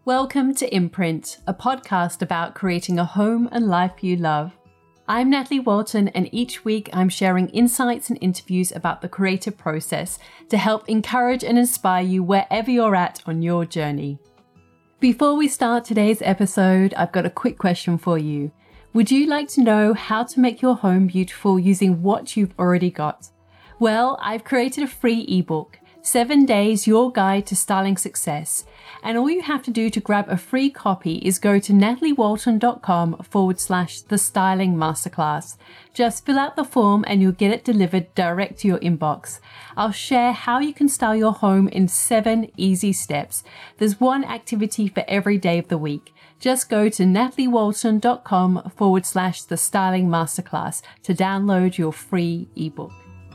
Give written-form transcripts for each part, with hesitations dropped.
Welcome to Imprint, a podcast about creating a home and life you love. I'm Natalie Walton, and each week I'm sharing insights and interviews about the creative process to help encourage and inspire you wherever you're at on your journey. Before we start today's episode, I've got a quick question for you. Would you like to know how to make your home beautiful using what you've already got? Well, I've created a free ebook, 7 Days Your Guide to Styling Success. And all you have to do to grab a free copy is go to nataliewalton.com/the styling masterclass. Just fill out the form and you'll get it delivered direct to your inbox. I'll share how you can style your home in 7 easy steps. There's one activity for every day of the week. Just go to nataliewalton.com/the styling masterclass to download your free ebook.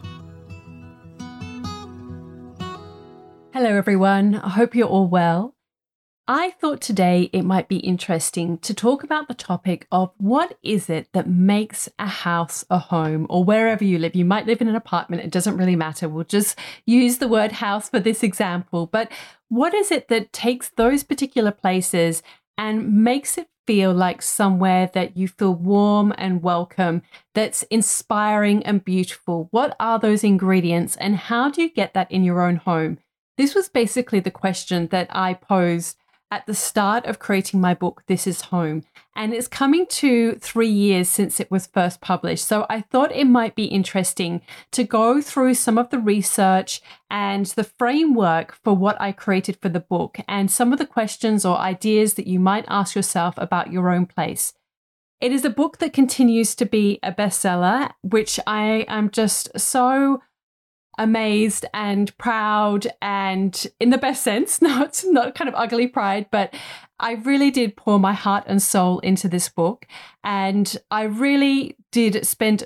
Hello everyone, I hope you're all well. I thought today it might be interesting to talk about the topic of what is it that makes a house a home, or wherever you live. You might live in an apartment, it doesn't really matter. We'll just use the word house for this example. But what is it that takes those particular places and makes it feel like somewhere that you feel warm and welcome, that's inspiring and beautiful? What are those ingredients and how do you get that in your own home? This was basically the question that I posed at the start of creating my book, This Is Home, and it's coming to 3 years since it was first published. So I thought it might be interesting to go through some of the research and the framework for what I created for the book and some of the questions or ideas that you might ask yourself about your own place. It is a book that continues to be a bestseller, which I am just so amazed and proud, and in the best sense, not kind of ugly pride, but I really did pour my heart and soul into this book. And I really did spend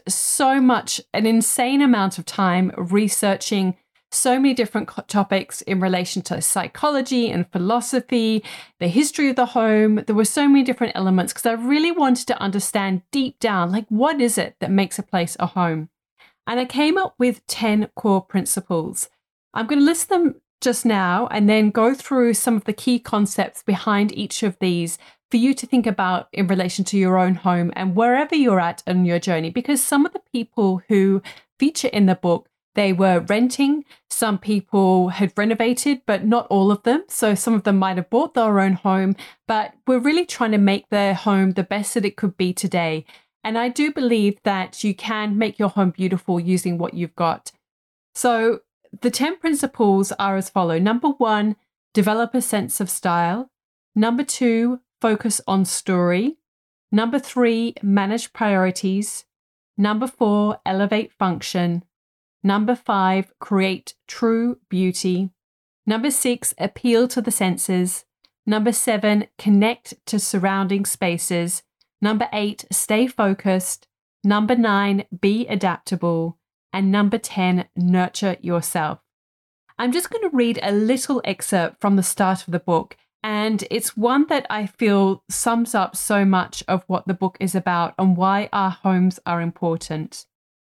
an insane amount of time researching so many different topics in relation to psychology and philosophy, the history of the home. There were so many different elements because I really wanted to understand deep down, like, what is it that makes a place a home? And I came up with 10 core principles. I'm going to list them just now and then go through some of the key concepts behind each of these for you to think about in relation to your own home and wherever you're at on your journey. Because some of the people who feature in the book, they were renting, some people had renovated, but not all of them. So some of them might have bought their own home, but we're really trying to make their home the best that it could be today. And I do believe that you can make your home beautiful using what you've got. So the 10 principles are as follow. Number 1, develop a sense of style. Number 2, focus on story. Number 3, manage priorities. Number 4, elevate function. Number 5, create true beauty. Number 6, appeal to the senses. Number 7, connect to surrounding spaces. Number 8, stay focused. Number 9, be adaptable. And number 10, nurture yourself. I'm just going to read a little excerpt from the start of the book, and it's one that I feel sums up so much of what the book is about and why our homes are important.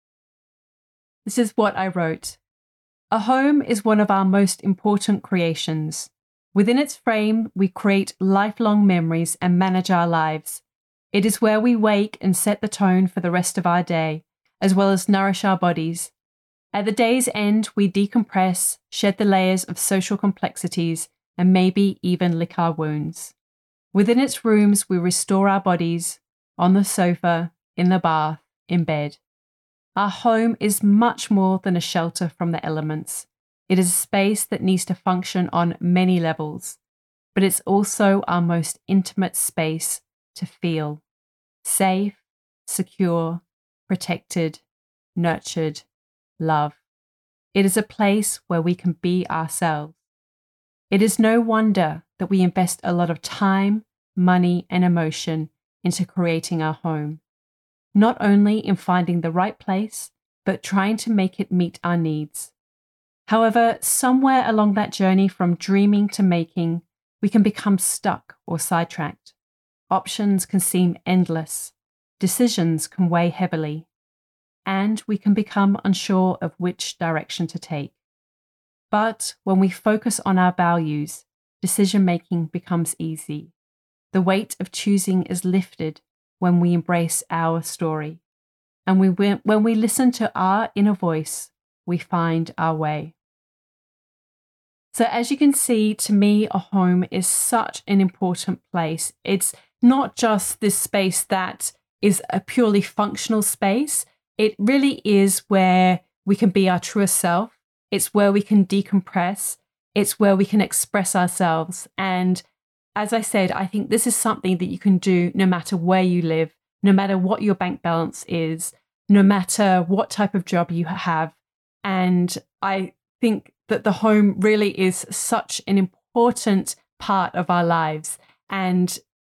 This is what I wrote. A home is one of our most important creations. Within its frame, we create lifelong memories and manage our lives. It is where we wake and set the tone for the rest of our day, as well as nourish our bodies. At the day's end, we decompress, shed the layers of social complexities, and maybe even lick our wounds. Within its rooms, we restore our bodies, on the sofa, in the bath, in bed. Our home is much more than a shelter from the elements. It is a space that needs to function on many levels, but it's also our most intimate space to feel safe, secure, protected, nurtured, love. It is a place where we can be ourselves. It is no wonder that we invest a lot of time, money, and emotion into creating our home, not only in finding the right place, but trying to make it meet our needs. However, somewhere along that journey from dreaming to making, we can become stuck or sidetracked. Options can seem endless. Decisions can weigh heavily. And we can become unsure of which direction to take. But when we focus on our values, decision making becomes easy. The weight of choosing is lifted when we embrace our story. And when we listen to our inner voice, we find our way. So as you can see, to me, a home is such an important place. It's not just this space that is a purely functional space. It really is where we can be our truest self. It's where we can decompress. It's where we can express ourselves. And as I said, I think this is something that you can do no matter where you live, no matter what your bank balance is, no matter what type of job you have. And I think that the home really is such an important part of our lives. And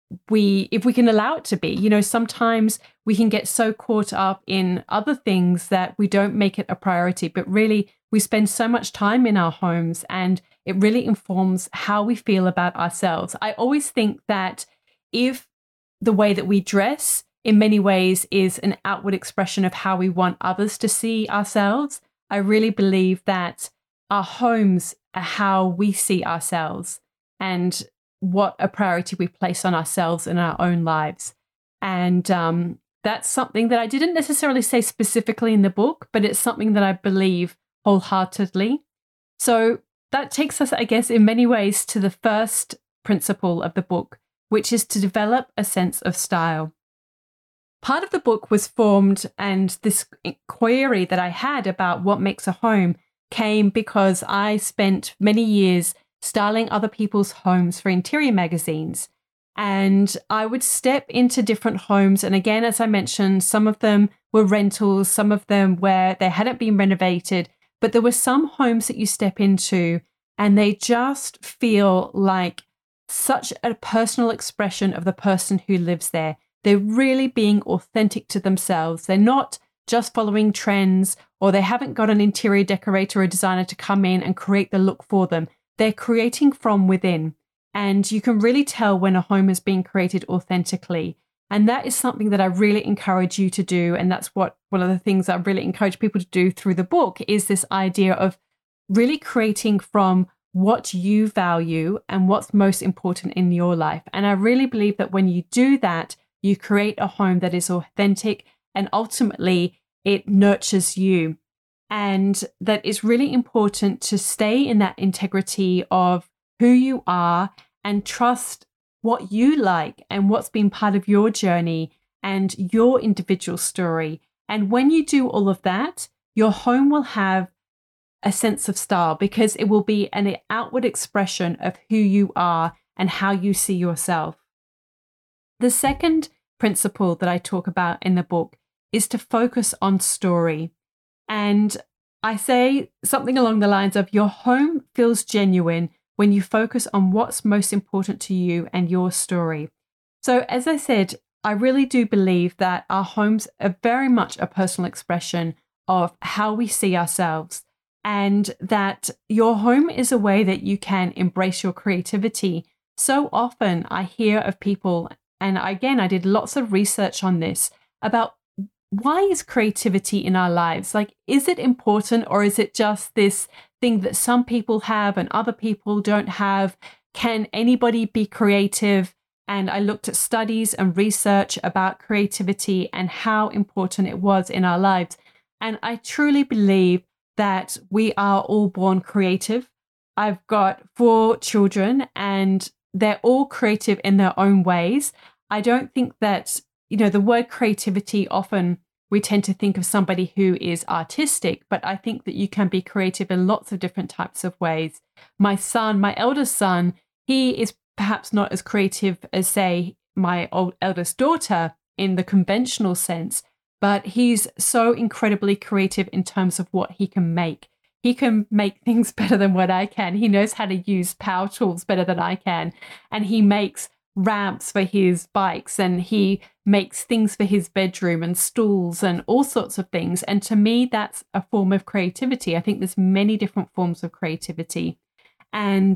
if we can allow it to be, sometimes we can get so caught up in other things that we don't make it a priority, but really we spend so much time in our homes and it really informs how we feel about ourselves. I always think that if the way that we dress in many ways is an outward expression of how we want others to see ourselves, I really believe that our homes are how we see ourselves and what a priority we place on ourselves in our own lives. And that's something that I didn't necessarily say specifically in the book, but it's something that I believe wholeheartedly. So that takes us, I guess, in many ways to the first principle of the book, which is to develop a sense of style. Part of the book was formed, and this query that I had about what makes a home came because I spent many years styling other people's homes for interior magazines. And I would step into different homes. And again, as I mentioned, some of them were rentals, some of them where they hadn't been renovated. But there were some homes that you step into and they just feel like such a personal expression of the person who lives there. They're really being authentic to themselves. They're not just following trends, or they haven't got an interior decorator or designer to come in and create the look for them. They're creating from within. And you can really tell when a home is being created authentically. And that is something that I really encourage you to do. And that's one of the things I really encourage people to do through the book is this idea of really creating from what you value and what's most important in your life. And I really believe that when you do that, you create a home that is authentic and ultimately it nurtures you. And that it's really important to stay in that integrity of who you are and trust what you like and what's been part of your journey and your individual story. And when you do all of that, your home will have a sense of style because it will be an outward expression of who you are and how you see yourself. The second principle that I talk about in the book is to focus on story. And I say something along the lines of your home feels genuine when you focus on what's most important to you and your story. So as I said, I really do believe that our homes are very much a personal expression of how we see ourselves, and that your home is a way that you can embrace your creativity. So often I hear of people, and again, I did lots of research on this, about why is creativity in our lives? Like, is it important, or is it just this thing that some people have and other people don't have? Can anybody be creative? And I looked at studies and research about creativity and how important it was in our lives. And I truly believe that we are all born creative. I've got 4 children and they're all creative in their own ways. I don't think that, the word creativity, often we tend to think of somebody who is artistic, but I think that you can be creative in lots of different types of ways. My eldest son, he is perhaps not as creative as, say, my eldest daughter in the conventional sense, but he's so incredibly creative in terms of what he can make. He can make things better than what I can. He knows how to use power tools better than I can. And he makes ramps for his bikes, and he makes things for his bedroom and stools and all sorts of things. And to me, that's a form of creativity. I think there's many different forms of creativity. And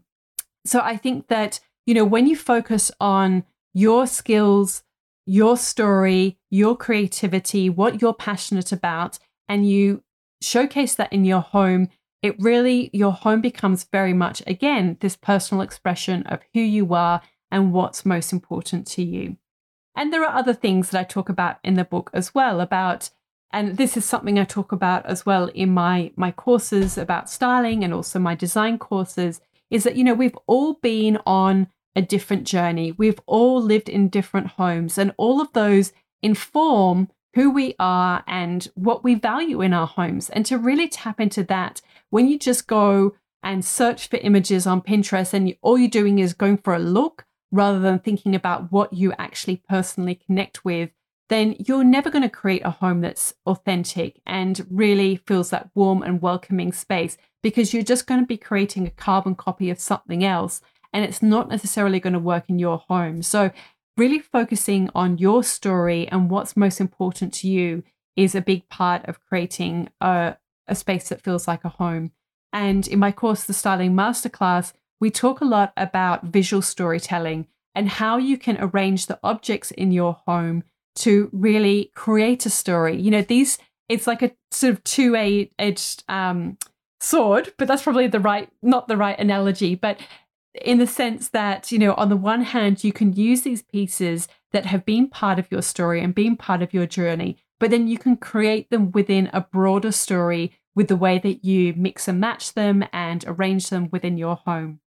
so I think that, when you focus on your skills, your story, your creativity, what you're passionate about, and you showcase that in your home, it really, your home becomes very much, again, this personal expression of who you are and what's most important to you. And there are other things that I talk about in the book as well about, and this is something I talk about as well in my courses about styling and also my design courses, is that, we've all been on a different journey. We've all lived in different homes, and all of those inform who we are and what we value in our homes. And to really tap into that, when you just go and search for images on Pinterest and all you're doing is going for a look rather than thinking about what you actually personally connect with, then you're never going to create a home that's authentic and really feels that warm and welcoming space, because you're just going to be creating a carbon copy of something else, and it's not necessarily going to work in your home. So really focusing on your story and what's most important to you is a big part of creating a space that feels like a home. And in my course, the Styling Masterclass, we talk a lot about visual storytelling and how you can arrange the objects in your home to really create a story. It's like a sort of two-edged sword, but that's probably not the right analogy. But in the sense that, on the one hand, you can use these pieces that have been part of your story and been part of your journey, but then you can create them within a broader story with the way that you mix and match them and arrange them within your home.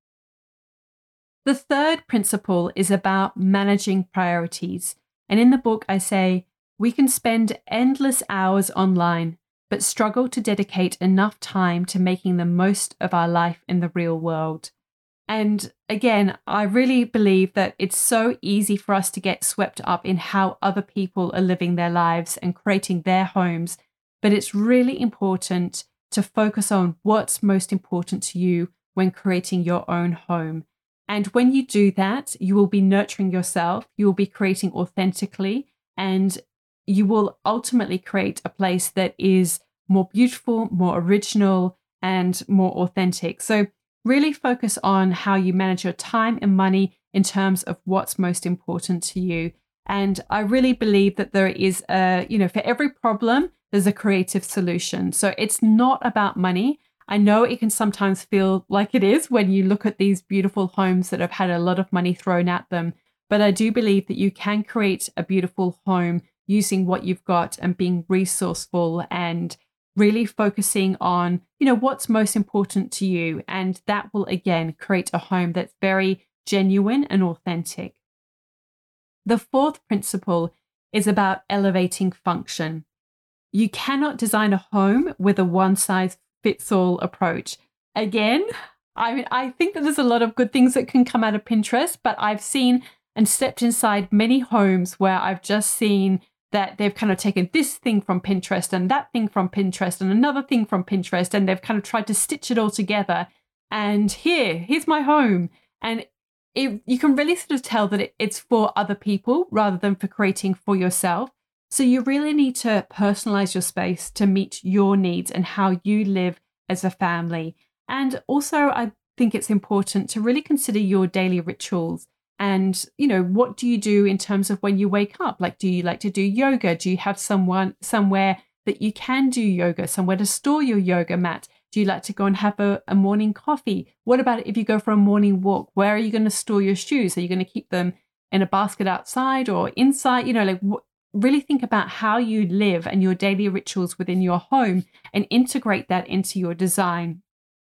The third principle is about managing priorities. And in the book, I say, we can spend endless hours online, but struggle to dedicate enough time to making the most of our life in the real world. And again, I really believe that it's so easy for us to get swept up in how other people are living their lives and creating their homes. But it's really important to focus on what's most important to you when creating your own home. And when you do that, you will be nurturing yourself, you will be creating authentically, and you will ultimately create a place that is more beautiful, more original, and more authentic. So really focus on how you manage your time and money in terms of what's most important to you. And I really believe that there is for every problem, there's a creative solution. So it's not about money. I know it can sometimes feel like it is when you look at these beautiful homes that have had a lot of money thrown at them. But I do believe that you can create a beautiful home using what you've got and being resourceful and really focusing on, what's most important to you. And that will, again, create a home that's very genuine and authentic. The fourth principle is about elevating function. You cannot design a home with a one-size-fits-all approach. Again, I think that there's a lot of good things that can come out of Pinterest, but I've seen and stepped inside many homes where I've just seen that they've kind of taken this thing from Pinterest and that thing from Pinterest and another thing from Pinterest, and they've kind of tried to stitch it all together. And here's my home. And you can really sort of tell that it's for other people rather than for creating for yourself. So you really need to personalize your space to meet your needs and how you live as a family. And also, I think it's important to really consider your daily rituals. And, what do you do in terms of when you wake up? Like, do you like to do yoga? Do you have somewhere that you can do yoga, somewhere to store your yoga mat? Do you like to go and have a morning coffee? What about if you go for a morning walk? Where are you going to store your shoes? Are you going to keep them in a basket outside or inside? Really think about how you live and your daily rituals within your home and integrate that into your design.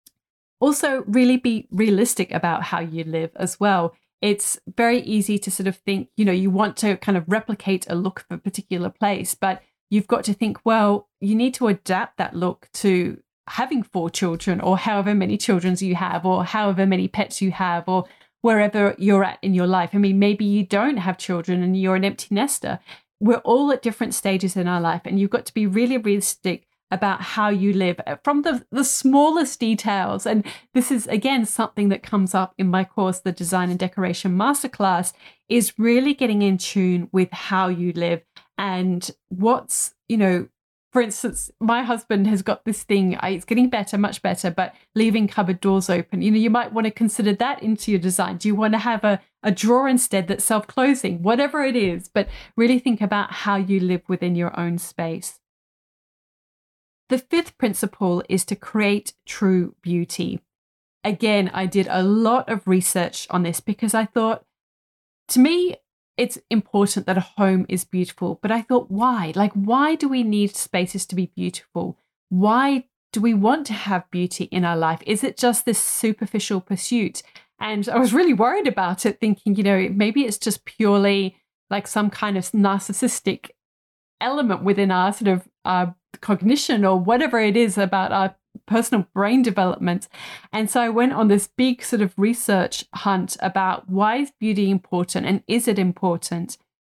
Also, really be realistic about how you live as well. It's very easy to sort of think, you want to kind of replicate a look of a particular place, but you've got to think, well, you need to adapt that look to having 4 children or however many children you have or however many pets you have or wherever you're at in your life. I mean, maybe you don't have children and you're an empty nester. We're all at different stages in our life, and you've got to be really realistic about how you live from the smallest details. And this is, again, something that comes up in my course, the Design and Decoration Masterclass, is really getting in tune with how you live and what's, for instance, my husband has got this thing, it's getting better, much better, but leaving cupboard doors open. You might want to consider that into your design. Do you want to have a drawer instead that's self-closing? Whatever it is, but really think about how you live within your own space. the fifth principle is to create true beauty. Again, I did a lot of research on this because I thought, to me, it's important that a home is beautiful. But I thought, why? Like, why do we need spaces to be beautiful? Why do we want to have beauty in our life? Is it just this superficial pursuit? And I was really worried about it, thinking, maybe it's just purely like some kind of narcissistic element within our sort of cognition or whatever it is about our personal brain development. And so I went on this big sort of research hunt about why is beauty important and is it important?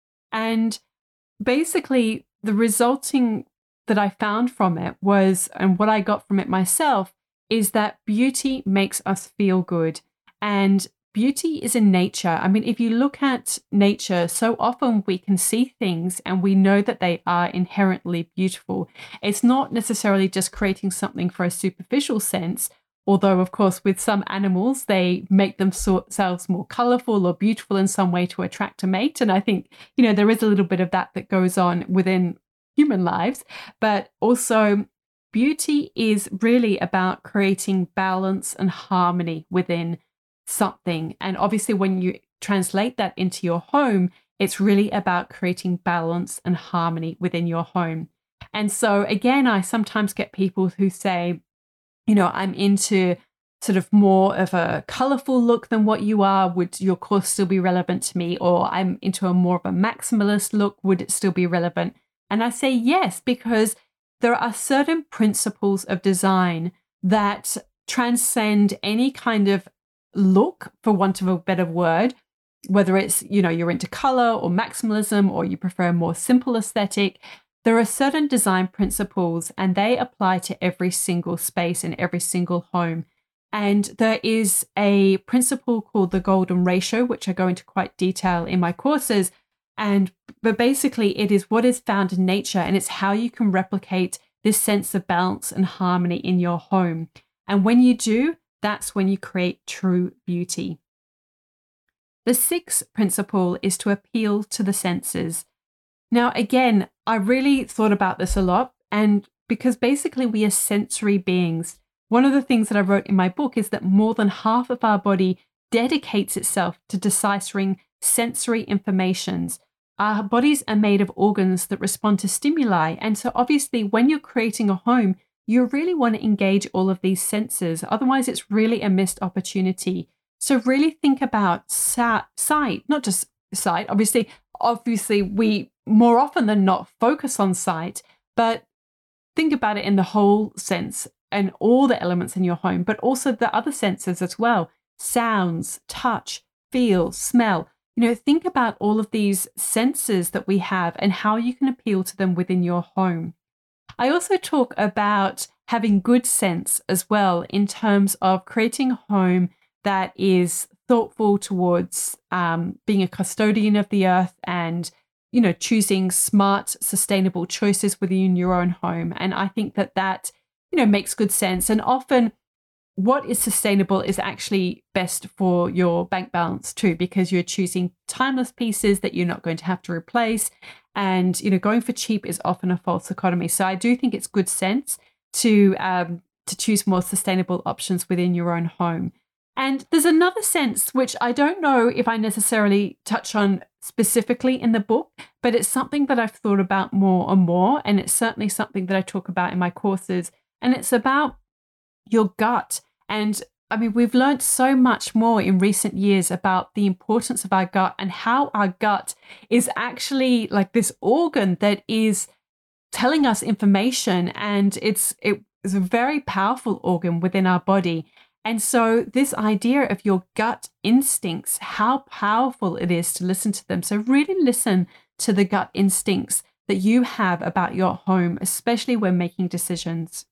And basically the resulting that I found from it was, and what I got from it myself, is that beauty makes us feel good. And beauty is in nature. I mean, if you look at nature, so often we can see things and we know that they are inherently beautiful. It's not necessarily just creating something for a superficial sense, although, of course, with some animals, they make themselves more colorful or beautiful in some way to attract a mate. And I think, there is a little bit of that goes on within human lives, but also beauty is really about creating balance and harmony within something. And obviously, when you translate that into your home, it's really about creating balance and harmony within your home. And so, again, I sometimes get people who say, I'm into sort of more of a colorful look than what you are. Would your course still be relevant to me? Or I'm into a more of a maximalist look. Would it still be relevant? And I say yes, because there are certain principles of design that transcend any kind of look, for want of a better word, whether it's, you're into color or maximalism, or you prefer a more simple aesthetic. There are certain design principles and they apply to every single space in every single home. And there is a principle called the golden ratio, which I go into quite detail in my courses. But basically it is what is found in nature, and it's how you can replicate this sense of balance and harmony in your home. And when you do, that's when you create true beauty. The sixth principle is to appeal to the senses. Now, again, I really thought about this a lot, and because basically we are sensory beings. One of the things that I wrote in my book is that more than half of our body dedicates itself to deciphering sensory informations. Our bodies are made of organs that respond to stimuli. And so obviously when you're creating a home, you really want to engage all of these senses. Otherwise, it's really a missed opportunity. So really think about sight, not just sight. Obviously, we more often than not focus on sight, but think about it in the whole sense and all the elements in your home, but also the other senses as well. Sounds, touch, feel, smell. Think about all of these senses that we have and how you can appeal to them within your home. I also talk about having good sense as well in terms of creating a home that is thoughtful towards being a custodian of the earth and, choosing smart, sustainable choices within your own home. And I think that makes good sense. And often what is sustainable is actually best for your bank balance too, because you're choosing timeless pieces that you're not going to have to replace. And, going for cheap is often a false economy. So I do think it's good sense to choose more sustainable options within your own home. And there's another sense, which I don't know if I necessarily touch on specifically in the book, but it's something that I've thought about more and more. And it's certainly something that I talk about in my courses. And it's about your gut. And I mean, we've learned so much more in recent years about the importance of our gut and how our gut is actually like this organ that is telling us information, and it is a very powerful organ within our body. And so this idea of your gut instincts, how powerful it is to listen to them. So really listen to the gut instincts that you have about your home, especially when making decisions.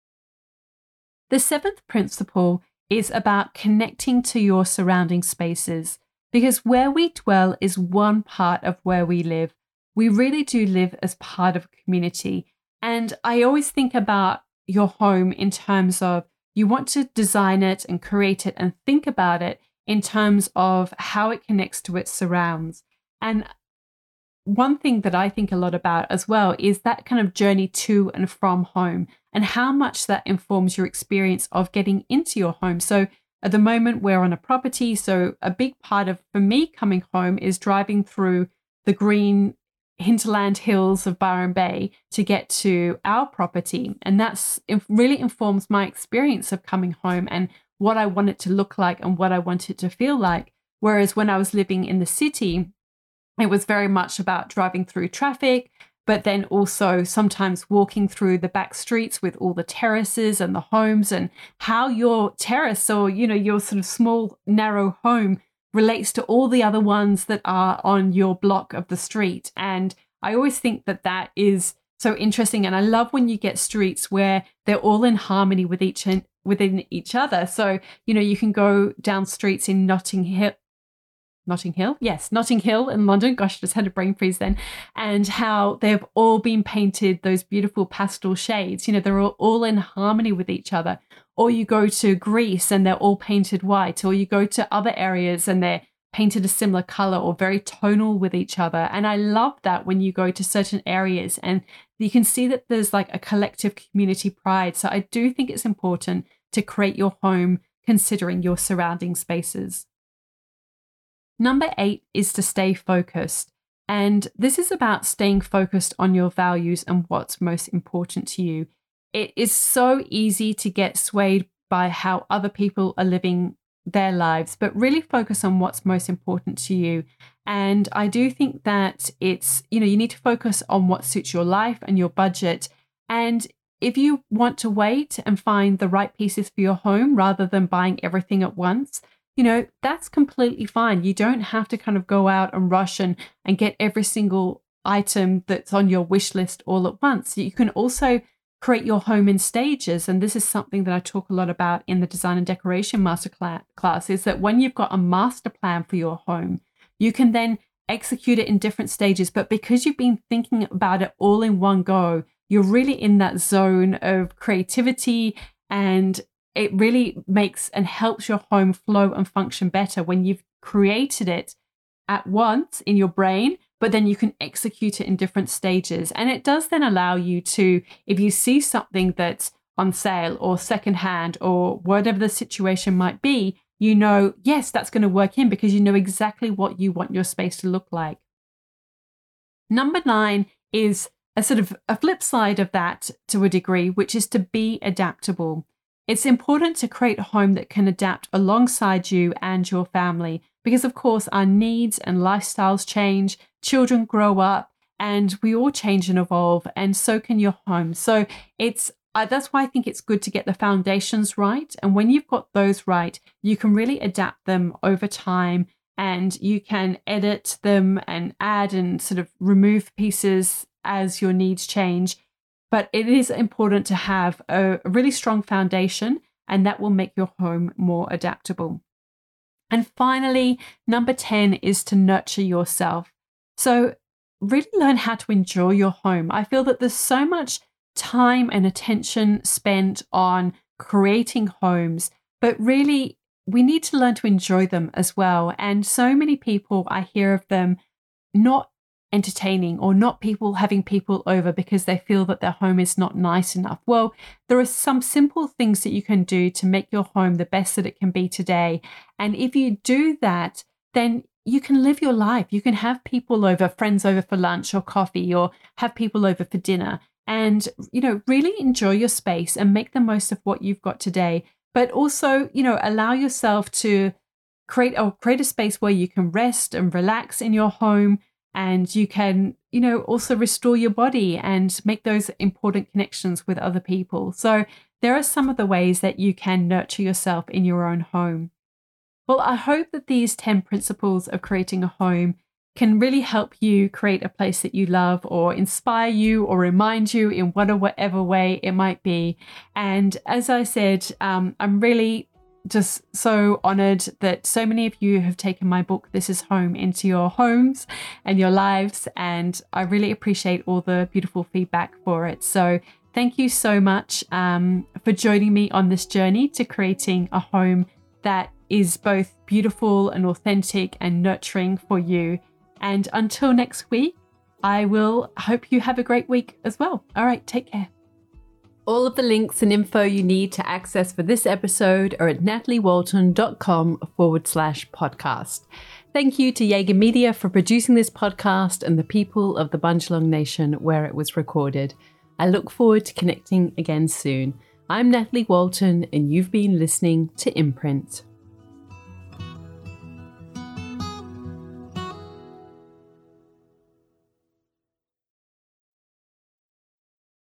The seventh principle is about connecting to your surrounding spaces, because where we dwell is one part of where we live. We really do live as part of a community. And I always think about your home in terms of you want to design it and create it and think about it in terms of how it connects to its surrounds. And one thing that I think a lot about as well is that kind of journey to and from home. and how much that informs your experience of getting into your home. So at the moment, we're on a property. So a big part of, for me, coming home is driving through the green hinterland hills of Byron Bay to get to our property. And it really informs my experience of coming home and what I want it to look like and what I want it to feel like. Whereas when I was living in the city, it was very much about driving through traffic, but then also sometimes walking through the back streets with all the terraces and the homes, and how your terrace or, your sort of small, narrow home relates to all the other ones that are on your block of the street. And I always think that that is so interesting. And I love when you get streets where they're all in harmony within each other. So, you can go down streets in Notting Hill. Yes, Notting Hill in London. Gosh, I just had a brain freeze then. And how they've all been painted those beautiful pastel shades. They're all in harmony with each other. Or you go to Greece and they're all painted white. Or you go to other areas and they're painted a similar color or very tonal with each other. And I love that when you go to certain areas and you can see that there's like a collective community pride. So I do think it's important to create your home considering your surrounding spaces. Number 8 is to stay focused. And this is about staying focused on your values and what's most important to you. It is so easy to get swayed by how other people are living their lives, but really focus on what's most important to you. And I do think that it's, you need to focus on what suits your life and your budget. And if you want to wait and find the right pieces for your home rather than buying everything at once, that's completely fine. You don't have to kind of go out and rush and get every single item that's on your wish list all at once. You can also create your home in stages. And this is something that I talk a lot about in the Design and Decoration Masterclass, is that when you've got a master plan for your home, you can then execute it in different stages. But because you've been thinking about it all in one go, you're really in that zone of creativity, and it really makes and helps your home flow and function better when you've created it at once in your brain, but then you can execute it in different stages. And it does then allow you to, if you see something that's on sale or secondhand or whatever the situation might be, yes, that's going to work in because you know exactly what you want your space to look like. Number 9 is a sort of a flip side of that to a degree, which is to be adaptable. It's important to create a home that can adapt alongside you and your family because, of course, our needs and lifestyles change, children grow up, and we all change and evolve, and so can your home. So that's why I think it's good to get the foundations right. And when you've got those right, you can really adapt them over time, and you can edit them and add and sort of remove pieces as your needs change. But it is important to have a really strong foundation, and that will make your home more adaptable. And finally, number 10 is to nurture yourself. So really learn how to enjoy your home. I feel that there's so much time and attention spent on creating homes, but really we need to learn to enjoy them as well. And so many people, I hear of them not entertaining or not having people over because they feel that their home is not nice enough. Well, there are some simple things that you can do to make your home the best that it can be today. And if you do that, then you can live your life. You can have people over, friends over for lunch or coffee, or have people over for dinner, and, really enjoy your space and make the most of what you've got today. But also, allow yourself to create a space where you can rest and relax in your home. And you can, also restore your body and make those important connections with other people. So there are some of the ways that you can nurture yourself in your own home. Well, I hope that these 10 principles of creating a home can really help you create a place that you love, or inspire you, or remind you in whatever way it might be. And as I said, I'm really just so honored that so many of you have taken my book, This Is Home, into your homes and your lives. And I really appreciate all the beautiful feedback for it. So thank you so much for joining me on this journey to creating a home that is both beautiful and authentic and nurturing for you. And until next week, I will hope you have a great week as well. All right, take care. All of the links and info you need to access for this episode are at nataliewalton.com/podcast. Thank you to Jaeger Media for producing this podcast and the people of the Bundjalung Nation where it was recorded. I look forward to connecting again soon. I'm Natalie Walton, and you've been listening to Imprint.